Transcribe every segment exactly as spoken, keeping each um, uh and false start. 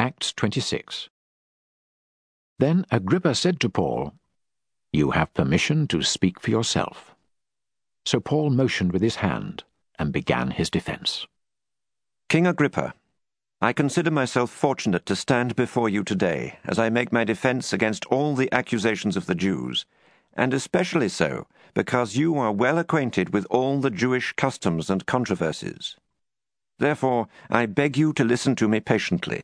Acts twenty-six. Then Agrippa said to Paul, "You have permission to speak for yourself." So Paul motioned with his hand and began his defense. King Agrippa, I consider myself fortunate to stand before you today as I make my defense against all the accusations of the Jews, and especially so because you are well acquainted with all the Jewish customs and controversies. Therefore, I beg you to listen to me patiently.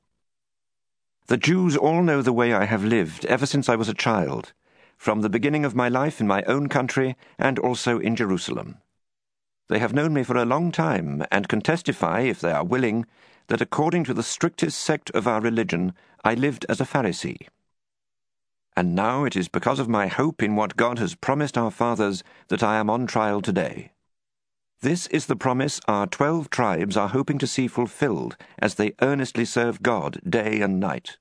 The Jews all know the way I have lived ever since I was a child, from the beginning of my life in my own country and also in Jerusalem. They have known me for a long time and can testify, if they are willing, that according to the strictest sect of our religion, I lived as a Pharisee. And now it is because of my hope in what God has promised our fathers that I am on trial today. This is the promise our twelve tribes are hoping to see fulfilled as they earnestly serve God day and night.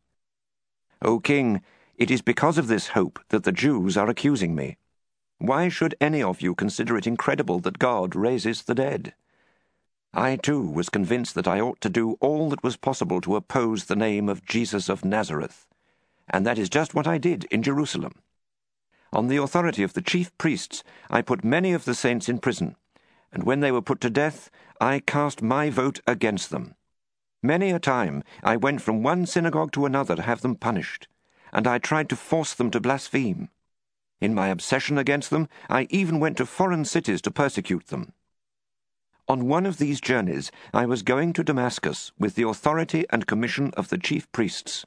O King, it is because of this hope that the Jews are accusing me. Why should any of you consider it incredible that God raises the dead? I, too, was convinced that I ought to do all that was possible to oppose the name of Jesus of Nazareth, and that is just what I did in Jerusalem. On the authority of the chief priests, I put many of the saints in prison, and when they were put to death, I cast my vote against them. Many a time I went from one synagogue to another to have them punished, and I tried to force them to blaspheme. In my obsession against them, I even went to foreign cities to persecute them. On one of these journeys, I was going to Damascus with the authority and commission of the chief priests.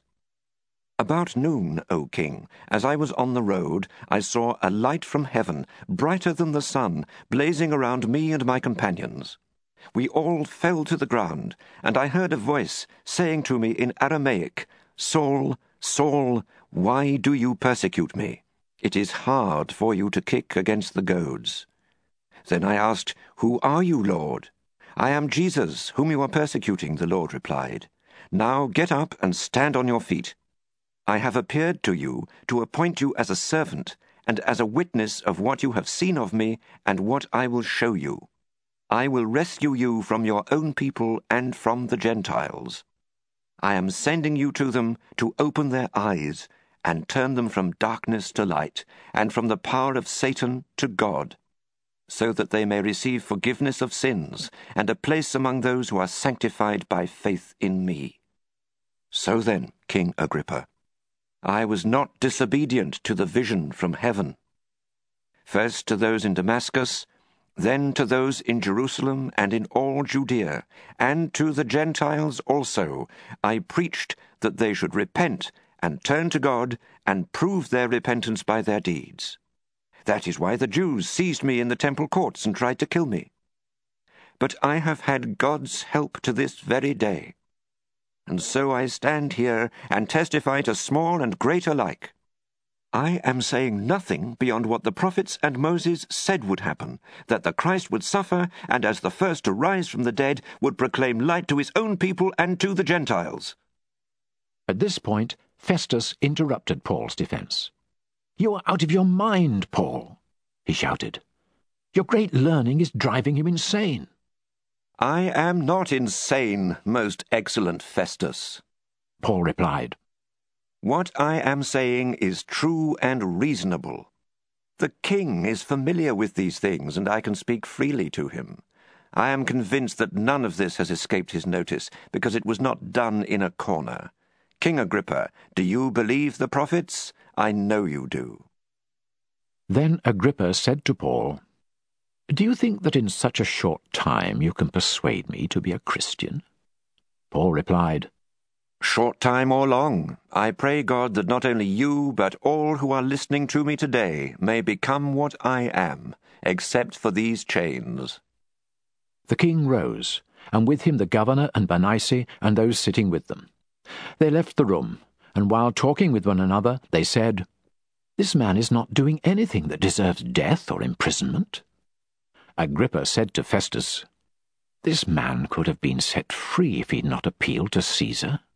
About noon, O King, as I was on the road, I saw a light from heaven, brighter than the sun, blazing around me and my companions. We all fell to the ground, and I heard a voice saying to me in Aramaic, "Saul, Saul, why do you persecute me? It is hard for you to kick against the goads." Then I asked, "Who are you, Lord?" "I am Jesus, whom you are persecuting," the Lord replied. "Now get up and stand on your feet. I have appeared to you to appoint you as a servant and as a witness of what you have seen of me and what I will show you. I will rescue you from your own people and from the Gentiles. I am sending you to them to open their eyes and turn them from darkness to light and from the power of Satan to God, so that they may receive forgiveness of sins and a place among those who are sanctified by faith in me." So then, King Agrippa, I was not disobedient to the vision from heaven. First to those in Damascus, then to those in Jerusalem and in all Judea, and to the Gentiles also, I preached that they should repent and turn to God and prove their repentance by their deeds. That is why the Jews seized me in the temple courts and tried to kill me. But I have had God's help to this very day. And so I stand here and testify to small and great alike. I am saying nothing beyond what the prophets and Moses said would happen, that the Christ would suffer, and as the first to rise from the dead, would proclaim light to his own people and to the Gentiles. At this point, Festus interrupted Paul's defense. "You are out of your mind, Paul," he shouted. "Your great learning is driving you insane." "I am not insane, most excellent Festus," Paul replied. "What I am saying is true and reasonable. The king is familiar with these things, and I can speak freely to him. I am convinced that none of this has escaped his notice, because it was not done in a corner. King Agrippa, do you believe the prophets? I know you do." Then Agrippa said to Paul, "Do you think that in such a short time you can persuade me to be a Christian?" Paul replied, "Short time or long, I pray God that not only you, but all who are listening to me today may become what I am, except for these chains." The king rose, and with him the governor and Bernice and those sitting with them. They left the room, and while talking with one another, they said, "This man is not doing anything that deserves death or imprisonment." Agrippa said to Festus, "This man could have been set free if he had not appealed to Caesar."